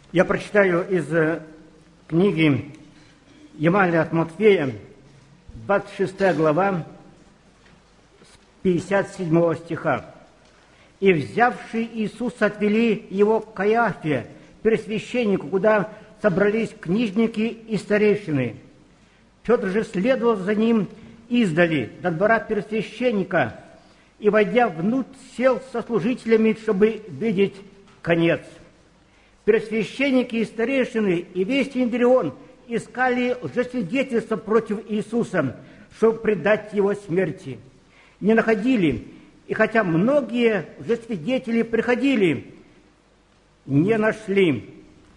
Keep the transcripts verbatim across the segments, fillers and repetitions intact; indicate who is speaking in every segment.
Speaker 1: Я прочитаю из книги Евангелия от Матфея, двадцать шестая глава, с пятьдесят седьмого стиха. «И, взявши Иисуса, отвели его к Каиафе, первосвященнику, куда собрались книжники и старейшины. Петр же следовал за ним издали, до двора первосвященника, и, войдя внутрь, сел со служителями, чтобы видеть конец. Первосвященники и старейшины и весь Синедрион искали лжесвидетельства против Иисуса, чтобы предать его смерти. Не находили, и хотя многие лжесвидетели приходили, не нашли.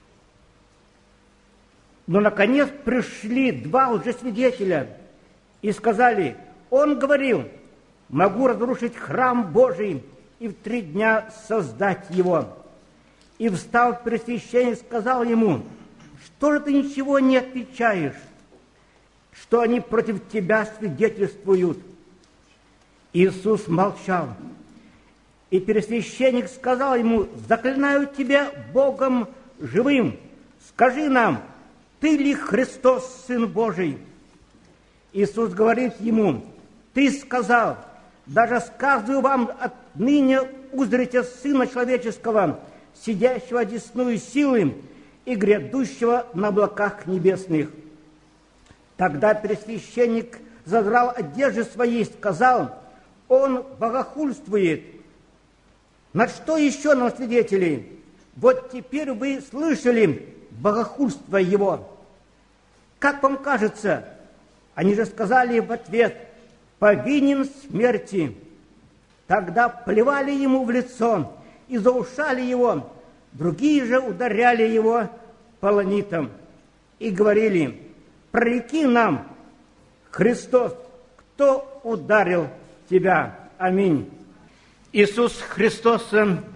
Speaker 1: Но, наконец, пришли два лжесвидетеля и сказали: «Он говорил, могу разрушить храм Божий и в три дня создать его». И, встав первосвященник, сказал ему: «Что же ты ничего не отвечаешь, что они против тебя свидетельствуют?» Иисус молчал. И первосвященник сказал ему: «Заклинаю тебя Богом живым, скажи нам, ты ли Христос, Сын Божий?» Иисус говорит ему: «Ты сказал, даже сказываю вам, отныне узрите Сына Человеческого, сидящего одесную силы и грядущего на облаках небесных». Тогда первосвященник задрал одежды свои и сказал: «Он богохульствует. На что еще нам свидетели? Вот теперь вы слышали богохульство его. Как вам кажется?» Они же сказали в ответ: «Повинен смерти». Тогда плевали ему в лицо и заушали его, другие же ударяли его полонитом и говорили: «Прореки нам, Христос, кто ударил тебя?» Аминь. Иисус Христос,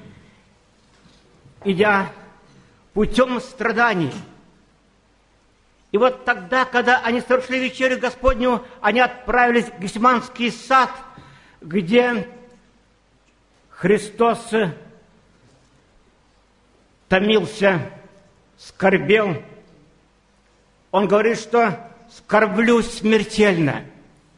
Speaker 1: идя путем страданий, и вот тогда, когда они совершили вечерю Господню, они отправились в Гефсиманский сад, где Христос томился, скорбел. Он говорит, что «скорблю смертельно».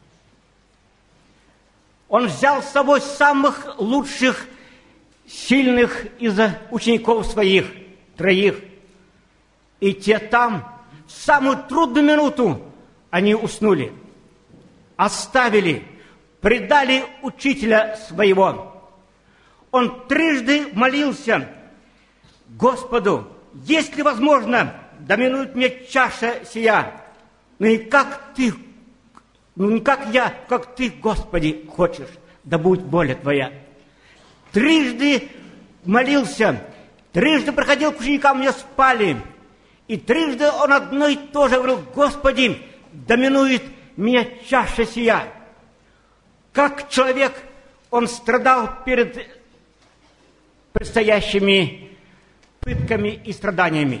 Speaker 1: Он взял с собой самых лучших, сильных из учеников своих, троих. И те там, в самую трудную минуту, они уснули, оставили, предали учителя своего. Он трижды молился Господу: «Если возможно, да минует мне чаша сия, но не как ты, ну не как я, как ты, Господи, хочешь, да будет воля твоя». Трижды молился, трижды приходил к ученикам, не спали, и трижды он одно и то же говорил: «Господи, да минует меня чаша сия». Как человек, он страдал перед предстоящими пытками и страданиями.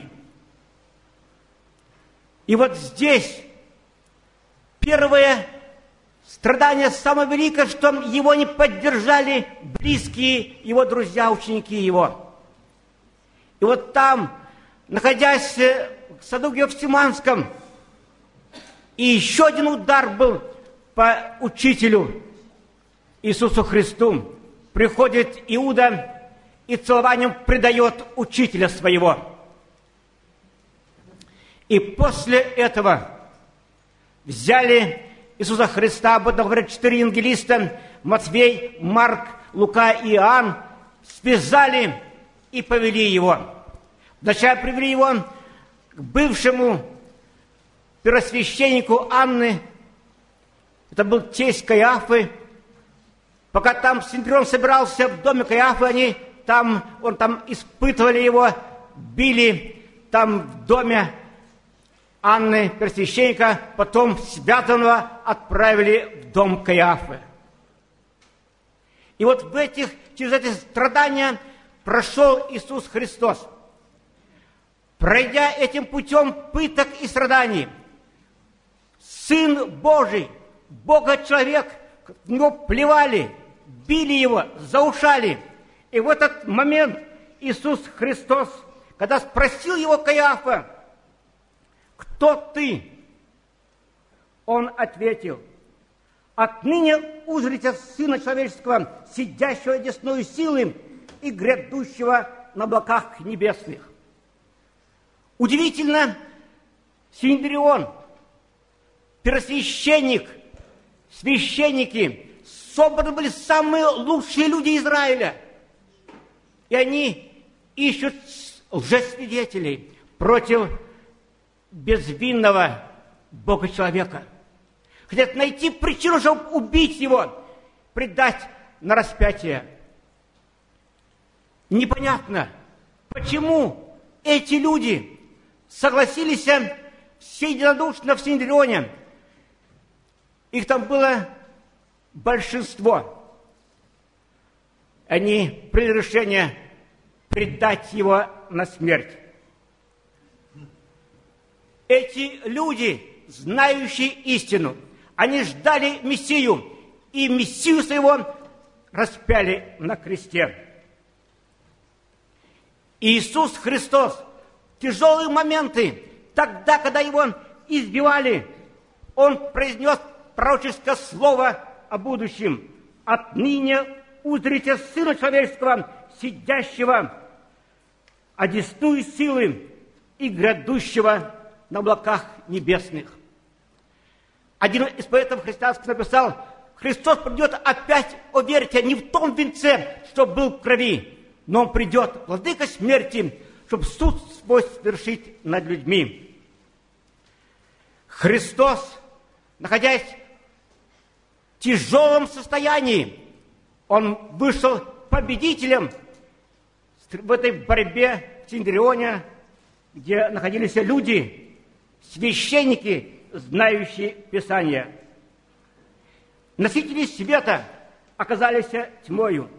Speaker 1: И вот здесь первое страдание самое великое, что его не поддержали близкие его друзья, ученики его. И вот там, находясь в саду Гефсиманском, и еще один удар был по учителю Иисусу Христу. Приходит Иуда и целованием предает учителя своего. И после этого взяли Иисуса Христа, об этом говорят четыре евангелиста: Матфей, Марк, Лука и Иоанн, связали и повели его. Вначале привели его к бывшему первосвященнику Анны, это был тесть Каиафы. Пока там Синедрион собирался в доме Каиафы, они там, он там испытывали его, били там в доме Анны, первосвященника, потом связанного отправили в дом Каиафы. И вот в этих, через эти страдания прошел Иисус Христос. Пройдя этим путем пыток и страданий, Сын Божий, Бога-человек, в него плевали, били его, заушали. И в этот момент Иисус Христос когда спросил его Каиафа: «Кто ты?» Он ответил: «Отныне узрите Сына Человеческого, сидящего одесную силы и грядущего на облаках небесных». Удивительно, Синедрион, первосвященник, священники, собраны были самые лучшие люди Израиля. И они ищут лжесвидетелей против безвинного Бога-человека. Хотят найти причину, чтобы убить его, предать на распятие. Непонятно, почему эти люди согласились все единодушно в Синедрионе. Их там было большинство. Они приняли решение предать его на смерть. Эти люди, знающие истину, они ждали Мессию, и Мессию своего распяли на кресте. Иисус Христос в тяжелые моменты, тогда, когда его избивали, Он произнес пророческое слово о будущем: «Отныне узрите Сына Человеческого, сидящего одесную силы и грядущего на облаках небесных». Один из поэтов христианских написал: «Христос придет опять, о верьте, не в том венце, что был в крови, но Он придет, владыка смерти, чтобы суд свой свершить над людьми». Христос, находясь в тяжелом состоянии, Он вышел победителем в этой борьбе в Синедрионе, где находились люди, священники, знающие Писание. Носители света оказались тьмою.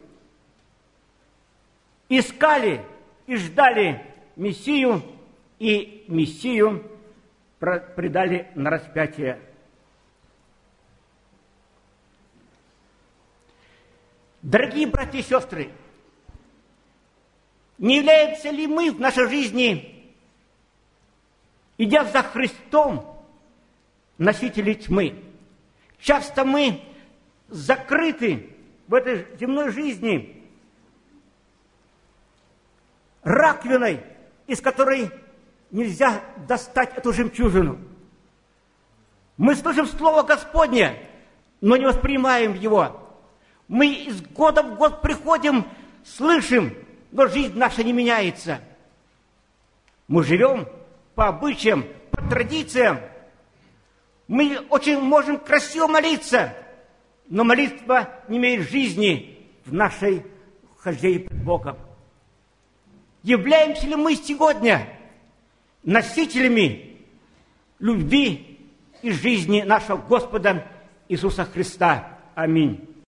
Speaker 1: Искали и ждали Мессию, и Мессию предали на распятие. Дорогие братья и сестры, не являемся ли мы в нашей жизни, идя за Христом, носители тьмы? Часто мы закрыты в этой земной жизни раковиной, из которой нельзя достать эту жемчужину. Мы слышим Слово Господне, но не воспринимаем его. Мы из года в год приходим, слышим, но жизнь наша не меняется. Мы живем по обычаям, по традициям. Мы очень можем красиво молиться, но молитва не имеет жизни в нашей хождении пред Богом. Являемся ли мы сегодня носителями любви и жизни нашего Господа Иисуса Христа? Аминь.